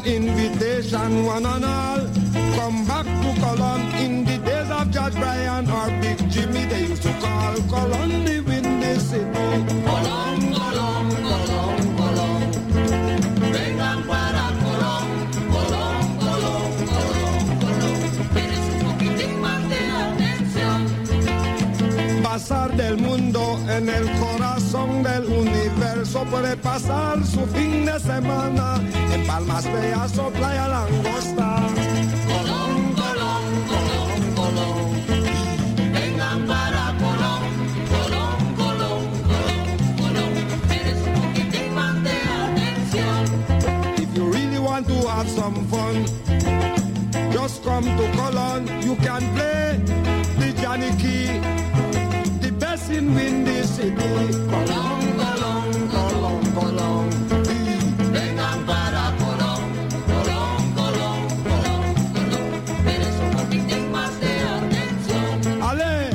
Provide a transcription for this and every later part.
invitation, one and all. Come back to Colon in the days of Judge Brian or Big Jimmy. They used to call Colon the windy city. Colon, Colon, Colon, Colon. Vengan para Colon, Colon, Colon, Colon, Colon. Tienes un poquitín más de atención. Pasar del mundo en el corazón del universo puede pasar su fin de semana en Palmas Bellas o Playa Langosta. Colón, Colón, Colón, Colón. Vengan para Colón, Colón, Colón, Colón, Colón. Tienes un poquitín más de atención. If you really want to have some fun, just come to Colón. You can play the Johnny Key, the best in Windy City. Colón, Colón, Colón, Colón. Vengan para Colón, Colón, Colón, Colón, Colón. Tienes un poquitín más de atención. ¡Ale!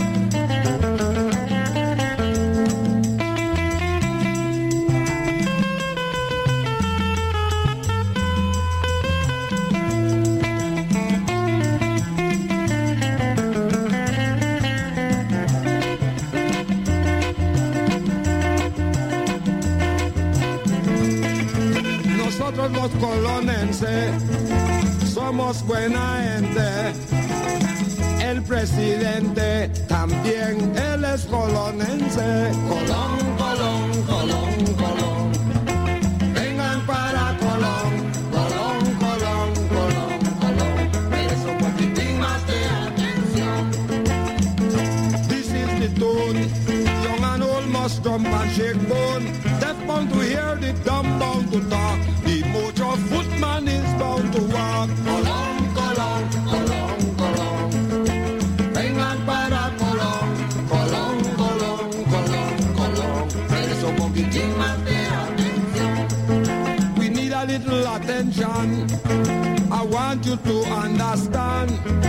Nosotros los colonenses somos buena gente. El presidente también, él es colonense. Colón, Colón, Colón, Colón. Vengan para Colón, Colón, Colón, Colón, Colón. Eres un poquitín más de atención. This is the tune. Young and old must jump and shake bone. Deaf bound to hear, the dumb bound to talk. The motor footman is bound to walk. Colón, Colón, Colón, Colón. Vengan para Colón, Colón, Colón, Colón, Colón. Eres un poquitín más de atención. We need a little attention. I want you to understand.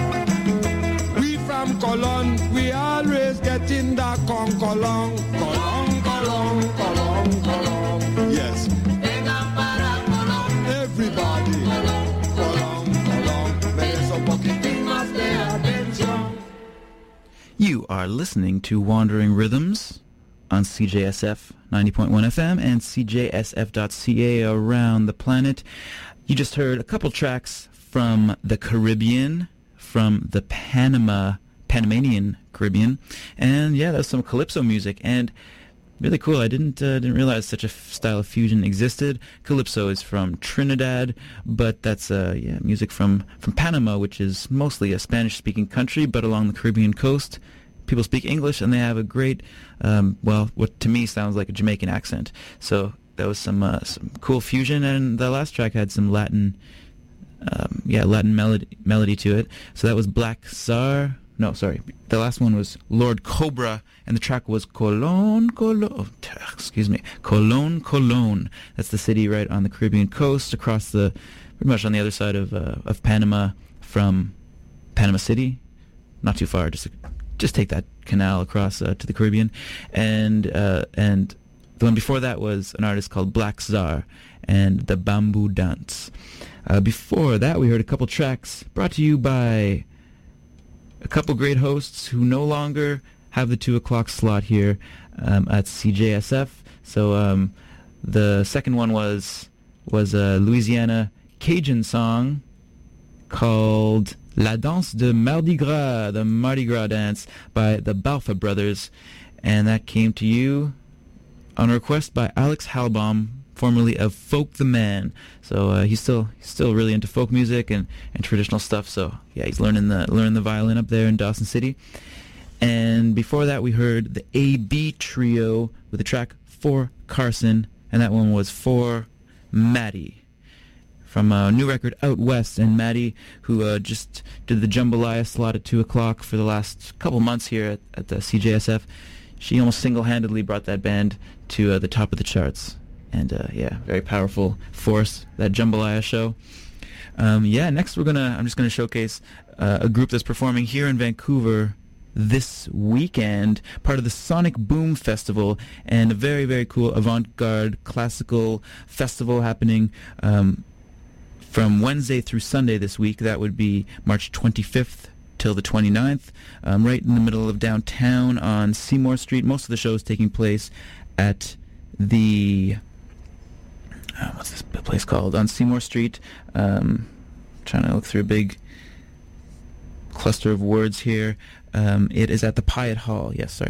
We from Colón, we always get in the con Colón. Colón, Colón, Colón, Colón. Yes. Vengan para Colón. Everybody. Colón, Colón, Colón. Eres un poquitín más de atención. You are listening to Wandering Rhythms on CJSF 90.1 FM and CJSF.ca around the planet. You just heard a couple tracks from the Caribbean, from the Panamanian Caribbean, and yeah, that was some calypso music, and really cool. I didn't realize such a style of fusion existed. Calypso is from Trinidad, but that's music from Panama, which is mostly a Spanish-speaking country, but along the Caribbean coast, people speak English, and they have a great, what to me sounds like a Jamaican accent. So that was some cool fusion, and the last track had some Latin melody to it. So that was Black Czar. No, sorry. The last one was Lord Cobra, and the track was Colón, Colón. That's the city right on the Caribbean coast, across pretty much on the other side of Panama from Panama City. Not too far, just take that canal across to the Caribbean. And the one before that was an artist called Black Czar and the Bamboo Dance. Before that, we heard a couple tracks brought to you by a couple great hosts who no longer have the 2 o'clock slot here at CJSF. So the second one was a Louisiana Cajun song called La Danse de Mardi Gras, the Mardi Gras dance by the Balfa Brothers. And that came to you on a request by Alex Halbaum, formerly of Folk the Man. So he's still really into folk music and traditional stuff. So yeah, he's learning the violin up there in Dawson City. And before that, we heard the AB Trio with the track For Carson, and that one was For Maddie, from a new record Out West. And Maddie, who just did the Jambalaya slot at 2 o'clock for the last couple months here at the CJSF, she almost single-handedly brought that band to the top of the charts. And very powerful force, that Jambalaya show. Next I'm just gonna showcase a group that's performing here in Vancouver this weekend, part of the Sonic Boom Festival, and a very, very cool avant-garde classical festival happening from Wednesday through Sunday this week. That would be March 25th till the 29th, right in the middle of downtown on Seymour Street. Most of the shows taking place at the what's this place called? On Seymour Street. Trying to look through a big cluster of words here. It is at the Pyatt Hall. Yes, sorry.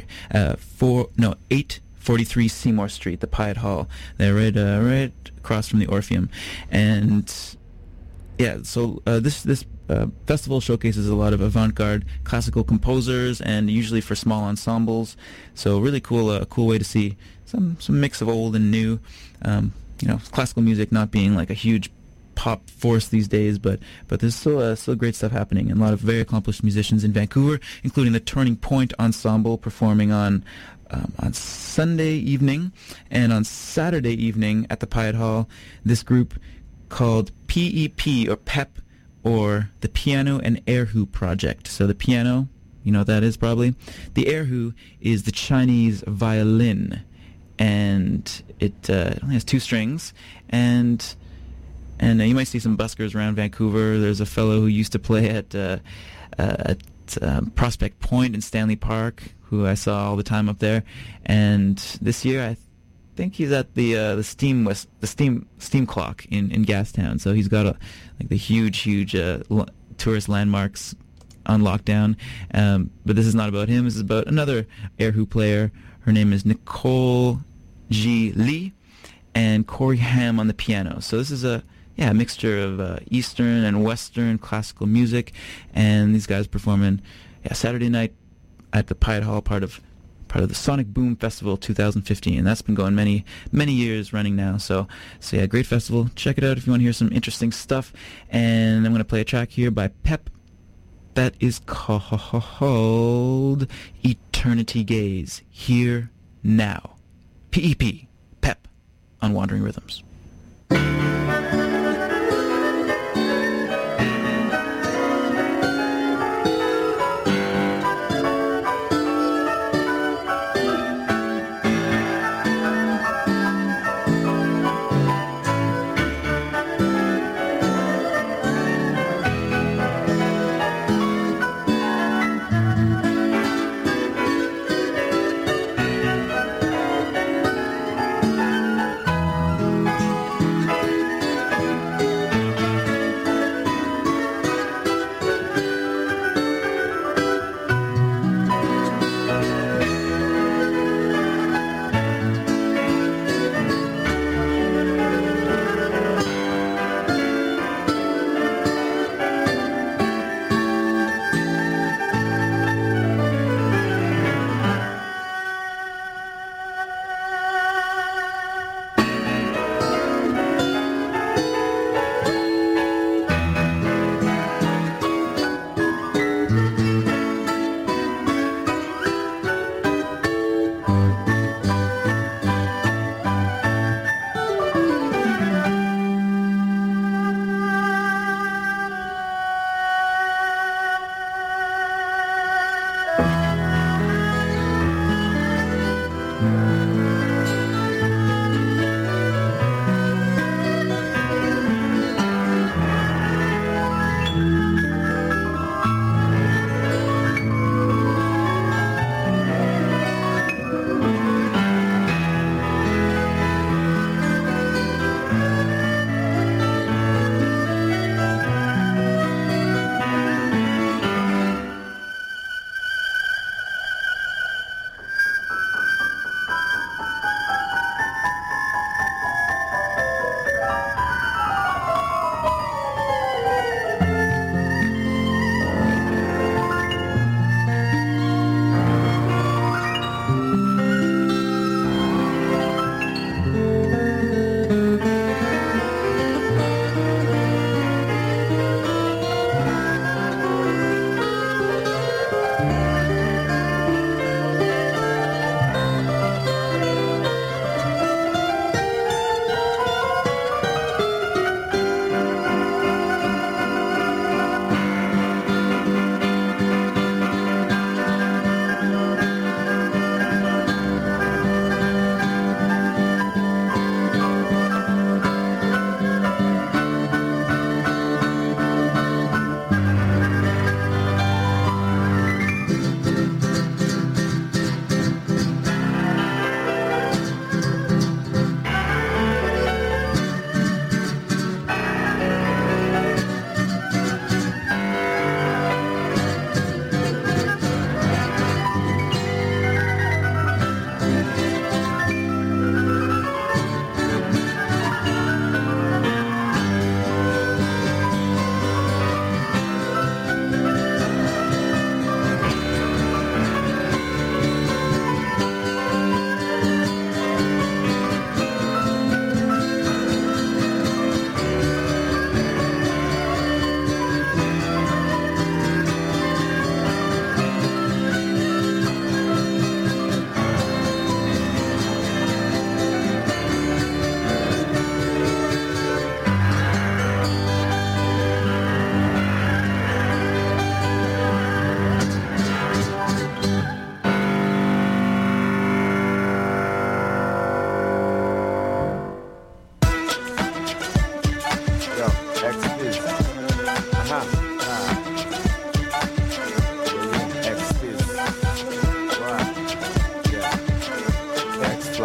843 Seymour Street, the Pyatt Hall. They're right across from the Orpheum. And yeah, so this festival showcases a lot of avant-garde classical composers, and usually for small ensembles. So really cool, cool way to see some mix of old and new. Classical music not being like a huge pop force these days, but there's still great stuff happening, and a lot of very accomplished musicians in Vancouver, including the Turning Point Ensemble performing on Sunday evening, and on Saturday evening at the Pyatt Hall, this group called PEP or PEP, or the Piano and Erhu Project. So the piano, you know what that is probably. The erhu is the Chinese violin, and it only has 2 strings, and you might see some buskers around Vancouver. There's a fellow who used to play at Prospect Point in Stanley Park, who I saw all the time up there, and this year I think he's at the Steam Clock in Gastown. So he's got the huge tourist landmarks on lockdown. But this is not about him. This is about another erhu player. Her name is Nicole G. Lee, and Corey Ham on the piano. So this is a mixture of Eastern and Western classical music, and these guys performing Saturday night at the Pyatt Hall, part of the Sonic Boom Festival 2015. That's been going many years running now. So yeah, great festival. Check it out if you want to hear some interesting stuff. And I'm going to play a track here by Pep that is called Eternity Gaze. Here Now. PEP, Pep, on Wandering Rhythms.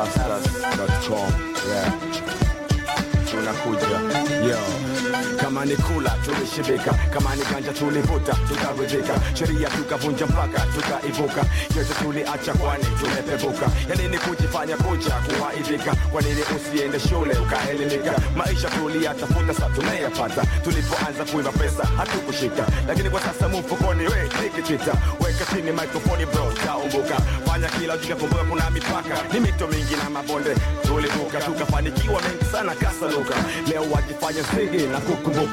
Rastas.com. Yeah. Tunakuja. Yo. Kama ni kula tulishibika, kama ni ganja tulivuta tukaridhika, sheria tukavunja mpaka tukaivuka, yote tuliacha kwani tumepevuka. Yani ni kujifanya kucha kuwaidhika, kwa nini usiende shule ukaelimika? Maisha tuliyatafuta sasa tumeyapata, tulipoanza kuiba pesa hatukushika, lakini kwa sasa mfukoni we nikitita. Weka chini microphone bro, taumbuka, fanya kila ujikakumbuka kuna mipaka, ni mito mingi na mabonde tulivuka, tukafanikiwa mengi sana kasaluka, leo wajifanya sigi na kukumbuka.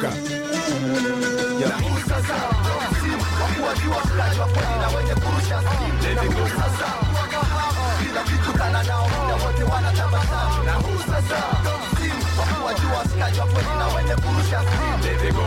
Na huu sasa simu wakuwajua mkaji wa kweli na wenye kurusha simu. Na huu sasa wakahamu kila kitu kana nao muda wote wanatabasamu. Na huu sasa simu wakuwajua mkaji wa kweli na wenye kurusha simu.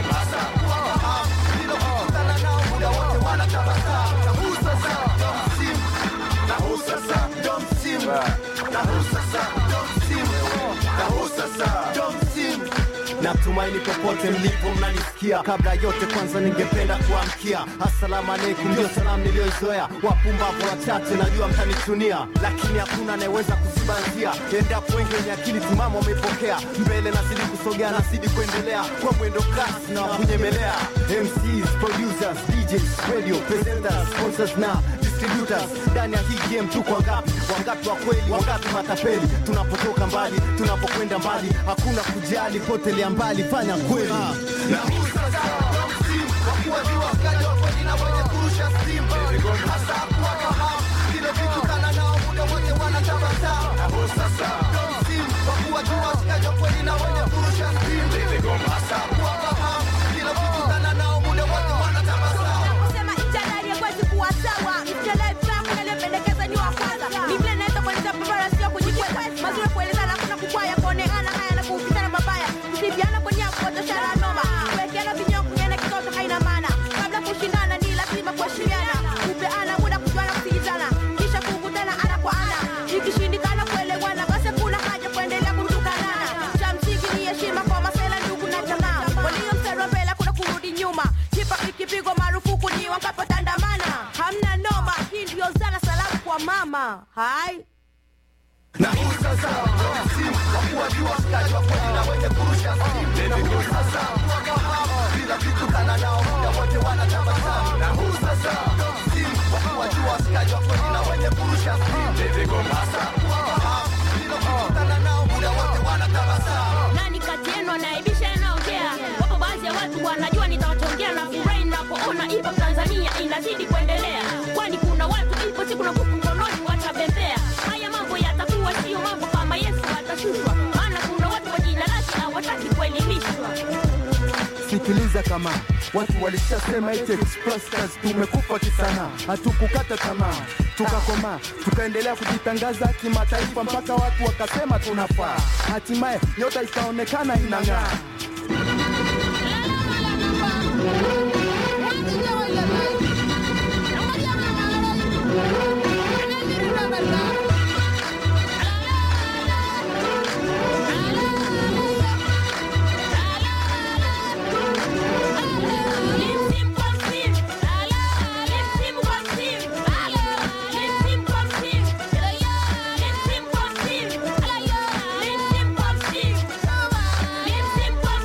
Wakahamu kila kitu kana nao muda wote wanatabasamu. Na huu sasa simu, na huu sasa simu, na huu sasa simu, na huu sasa simu. Natumaini popote mlipo mnanisikia. Kabla yote kwanza ningependa kuamkia assalamu alaikum, ndio salamu niliyoizoea. Wapumbavu wachache najua mtanitunia, lakini hakuna anayeweza kuzibanzia. Endapo wengi wenye akili timamu wamepokea, mbele nazidi kusogea, nazidi kuendelea kwa mwendo kasi na kunyemelea. MCs, producers, DJs, radio presenters, sponsors na distributors. Ndani ya hii game tuko wangapi? Wangapi wa kweli, wangapi matapeli? Tunapotoka mbali, tunapokwenda mbali, hakuna kujali, potelea mbali, fanya kweli. Na huu sasa simu wakuwajua mkaji wa kweli na wenye kurusha simu. Hasa kuwafahamu kile vitu kana nao muda wote wanatabasamu. Na huu sasa simu wakuwajua mkaji wa kweli na wenye kurusha simu. Hasa kuwafahamu kile vitu kana nao muda wote wanatabasamu. Kusema itanari ya kwezi kuwa sawa, mtelevi zangu nalependekeza ni wa kwanza. Biblia inaita kwa nita pambara sio kujikweza, mazuri kuelezana kuna kukwaya kuonekana haya na kuupitana mabaya. Msibiana kwa nyako kwa shara noma, kuwekeana vinyo kunyana kitoto haina maana. Kabla kushindana ni lazima kuheshimiana, kupeana muda kujuana kusikizana, kisha kukutana ana kwa ana. Ikishindikana kuelewana basi kuna haja kuendelea kutukanana. Cha msingi ni heshima kwa masela ndugu na jamaa, walio mstari mbele kuna kurudi nyuma. Kipa ikipigwa marufuku ni wangapo tandamana. Hamna noma, hii ndio zana salamu kwa mama. Hai. Na huu sasa simu wakuwajua mkaji wa kweli na wenye kurusha simu. Na huu sasa wakahamu kila kitu kana nao muda wote wanatabasamu. Na huu sasa simu wakuwajua mkaji wa kweli na wenye kurusha simu. Hasa wakahamu kila kitu kana nao muda wote wanatabasamu. Nani kati yenu anaibisha anaongea? Wapo baadhi ya watu wanajua nitawatongea na furahi ninapoona ipo Tanzania inazidi kuendelea. Kwani kuna watu ipo siku na kuku mkononi watabembea. Haya mambo yatakuwa sio mambo kama Yesu atashushwa. Maana kuna watu wa jina lake hawataki kuelimishwa. Sikiliza kama watu walishasema eti expressers tumekufa kisana, hatukukata tamaa, tukakoma, tukaendelea kujitangaza kimataifa mpaka watu wakasema tunafaa. Hatimaye nyota ikaonekana inang'aa. Sim,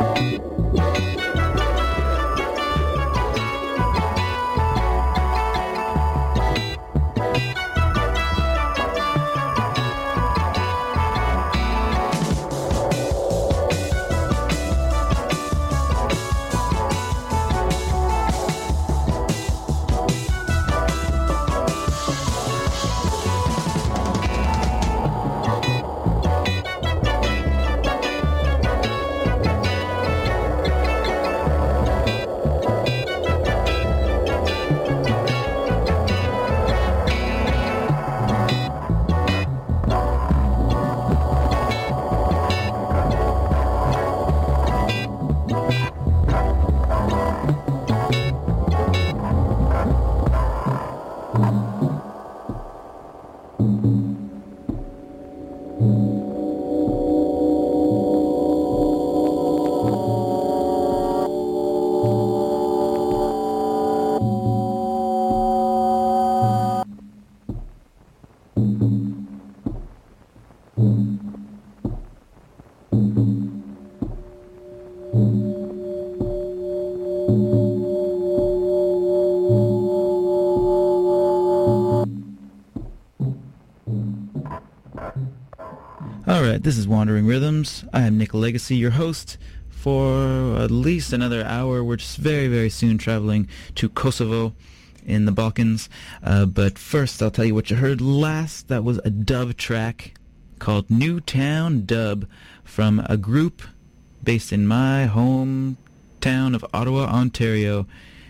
This is Wandering Rhythms. I am Nick Legacy, your host for at least another hour. We're just very, very soon traveling to Kosovo in the Balkans. But first, I'll tell you what you heard last. That was a dub track called Newtown Dub from a group based in my hometown of Ottawa, Ontario.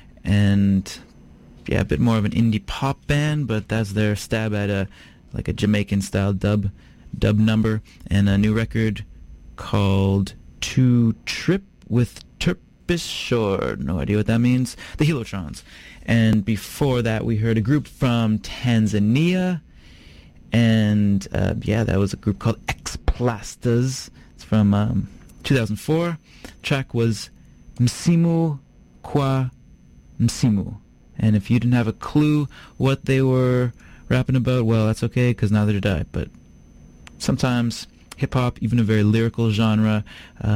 And yeah, a bit more of an indie pop band, but that's their stab at a Jamaican-style dub number, and a new record called To Trip with Turpish Shore. No idea what that means. The Helotrons. And before that, we heard a group from Tanzania, and that was a group called X-Plastas. It's from 2004. Track was Msimu Kwa Msimu. And if you didn't have a clue what they were rapping about, well, that's okay, because neither did I. But sometimes hip-hop, even a very lyrical genre,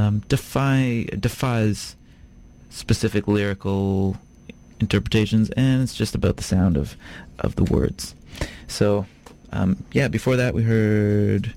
defies specific lyrical interpretations, and it's just about the sound of the words. So, before that we heard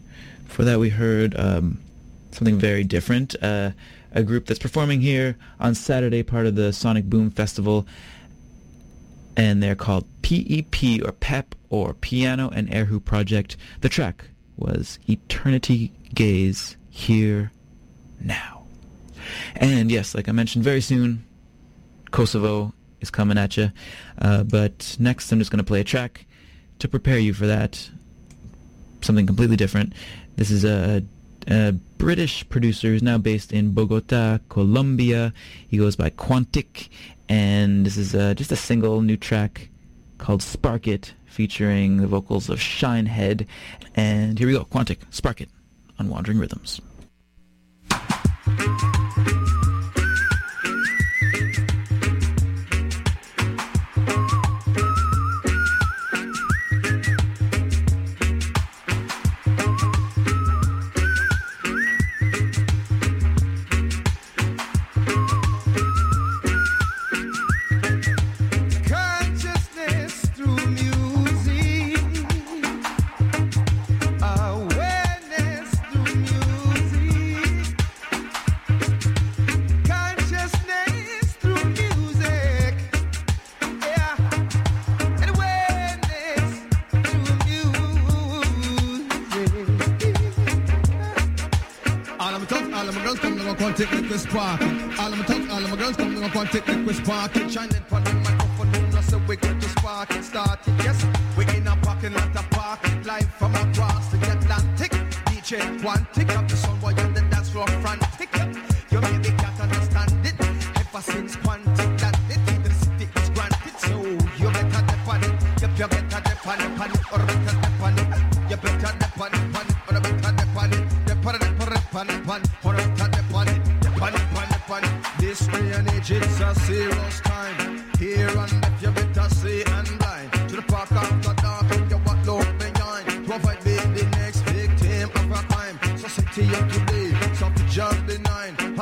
something very different. A group that's performing here on Saturday, part of the Sonic Boom Festival, and they're called PEP, or PEP, or Piano and Erhu Project. The track was Eternity Gaze, Here Now. And yes, like I mentioned, very soon Kosovo is coming at you. But next I'm just going to play a track to prepare you for that. Something completely different. This is a British producer who's now based in Bogota, Colombia. He goes by Quantic, and this is just a single new track called Spark It, featuring the vocals of Shinehead. And here we go, Quantic, Spark It, on Wandering Rhythms. Spark. All of my girls come to Quantic, make we spark it. Shine it on the microphone, you know, so we get to spark it, start it. Yes, we in a parking lot, a park it, live from across the Atlantic. DJ Quantic, up the sun boy on the dance floor frantic. You maybe can't understand it, ever since Quantic landed, the city is granted. So you better dip on it, you better dip on it, or better dip on it. You better dip on it, or better dip on it. Dip on it, or better dip on it. This day and age, it's a serious time. Here and left, you better see and blind. To the park after dark, and you walk low behind. To avoid being the next victim of a crime. Society of today, some to just deny. A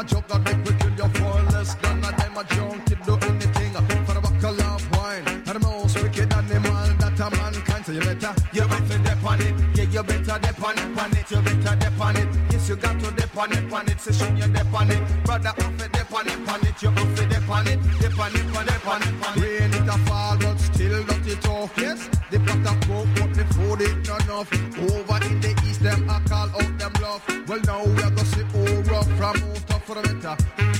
joke of make we kill you for less. None of them a junkie do anything for the buckle of wine. And the most wicked animal that a mankind. So you better dip on it. Yeah, you better dip on it. You better dip on it. Yes, you got to dip on it. Session you dip on it. Brother, off it, dip on it. You off it, dip on it. Dip on it. Rain it a fall, but still not it off. Yes, the pot of coke, but the food it not enough. Over in the east, them I call out them bluff. Well, now we are gonna see all rough from out of for the better.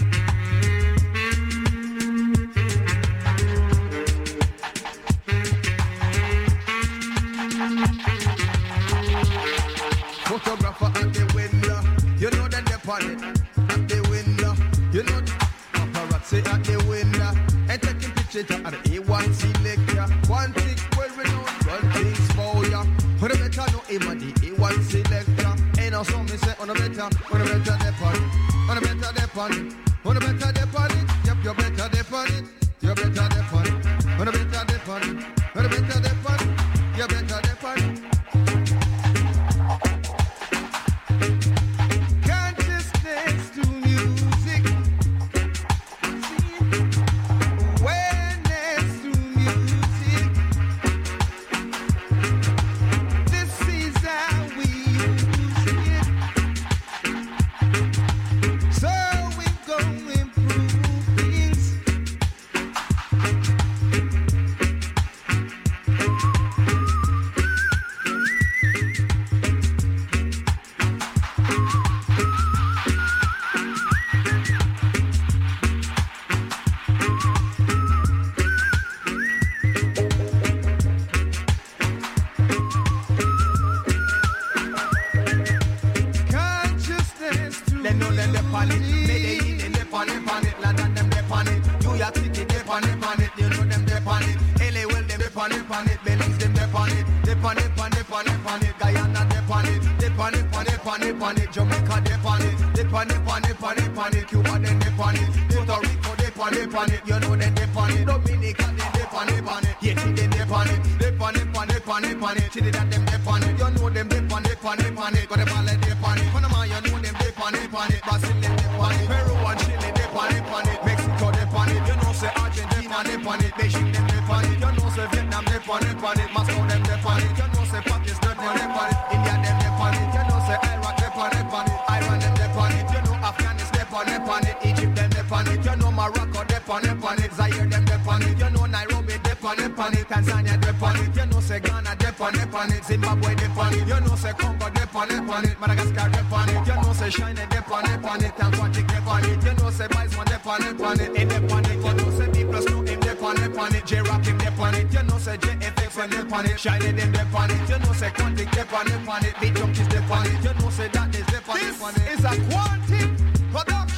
Photographer at the window, you know that they're on it. At the window, you know the paparazzi at the window. And taking pictures at the A1 selector. One thing well renowned, one thing small, yeah. When I better know him at the A1 selector. Ain't no song me say on a better dip on it. On a better dip on it. On a better dip on it. Yep, you better dip on it. You better dip on it. On a better dip on it. On a better dip on it. You better dip on it. Consciousness to music, awareness to music. This is how we use it. So we're going to improve things. Consciousness to them know them dip on it. Medellin dip on it. London them dip on it. New York City dip on it. You know them dip on it. LA well them dip on it. Belize them dip on it. Dip on it. Guyana dip on it. Dip on it. Jamaica dip on it. Dip on it. Cuba them dip on it. Puerto Rico dip on it. You know them dip on it. Dominica they dip on it. Haiti they dip on it. Dip on it. Trinidad them dip on it. You know them dip on it. Guatemala dip on it. Panama you know them dip on it. Brazil them dip on it. Peru and Chile dip on it. Mexico dip on it. You know say Argentina dip on it. Beijing them dip on it. You know say Vietnam dip on it. Moscow them dip on it. You know say Pakistan them dip on it. India them dip on it. You know say Iraq dip on it. Iran them dip on it. You know Afghanistan dip on it. Egypt them dip on it. You know Morocco dip on it. Zaire them dip on it. You know Nairobi dip on it. Tanzania dip on it. You know say Ghana dip on it. Zimbabwe dip on it. You know say Congo dip on it. Madagascar dip on it. You know say China dip on it. Tanzania dip on it. You know say Bison dip on it. In dip on it. You know say B plus no him dip on it. J-Rock him dip on it. You know say JFX dip on it. China them dip on it. You know say Quantic dip on it. Big Junkies dip on it. You know say that is dip on it. This is a Quantic production.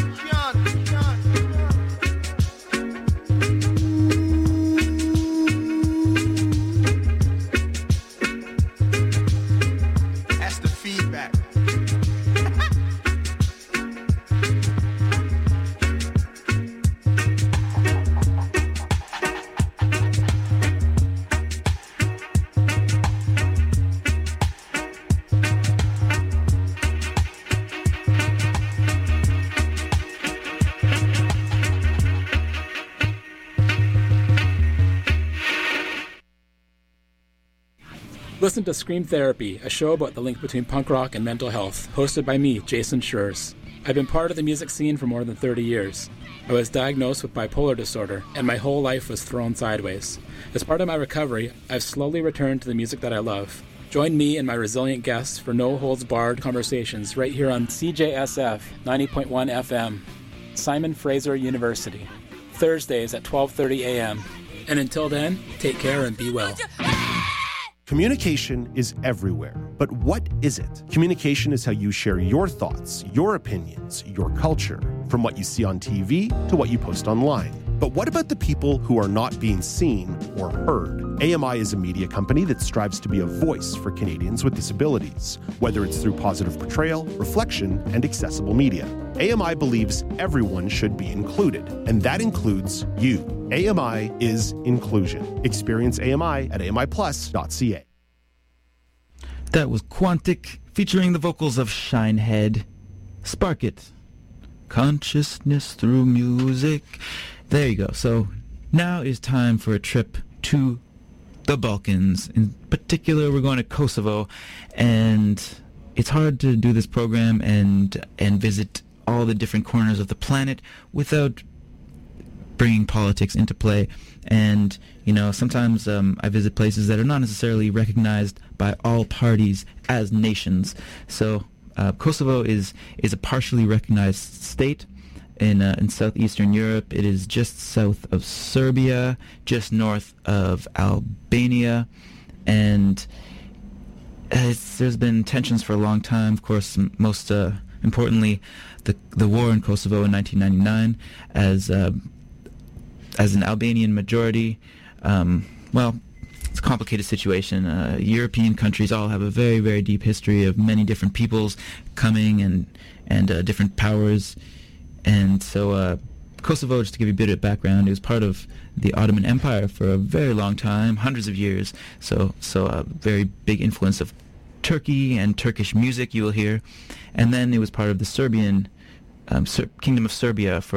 That's the feedback. Listen to Scream Therapy, a show about the link between punk rock and mental health, hosted by me, Jason Schurz. I've been part of the music scene for more than 30 years. I was diagnosed with bipolar disorder, and my whole life was thrown sideways. As part of my recovery, I've slowly returned to the music that I love. Join me and my resilient guests for no-holds-barred conversations right here on CJSF 90.1 FM, Simon Fraser University, Thursdays at 12:30 a.m. And until then, take care and be well. Communication is everywhere, but what is it? Communication is how you share your thoughts, your opinions, your culture, from what you see on TV to what you post online. But what about the people who are not being seen or heard? AMI is a media company that strives to be a voice for Canadians with disabilities, whether it's through positive portrayal, reflection, and accessible media. AMI believes everyone should be included, and that includes you. AMI is inclusion. Experience AMI at amiplus.ca. That was Quantic, featuring the vocals of Shinehead. Spark It. consciousness through music. There you go. So now is time for a trip to the Balkans. In particular, we're going to Kosovo, and it's hard to do this program and visit all the different corners of the planet without bringing politics into play. And, you know, sometimes I visit places that are not necessarily recognized by all parties as nations. So Kosovo is a partially recognized state in southeastern Europe. It is just south of Serbia, just north of Albania, and there's been tensions for a long time. Of course, most importantly, the war in Kosovo in 1999, as an Albanian majority. Well, it's a complicated situation. European countries all have a very, very deep history of many different peoples coming and different powers. And so Kosovo, just to give you a bit of background, it was part of the Ottoman Empire for a very long time, hundreds of years. So a very big influence of Turkey and Turkish music you will hear. And then it was part of the Serbian Kingdom of Serbia for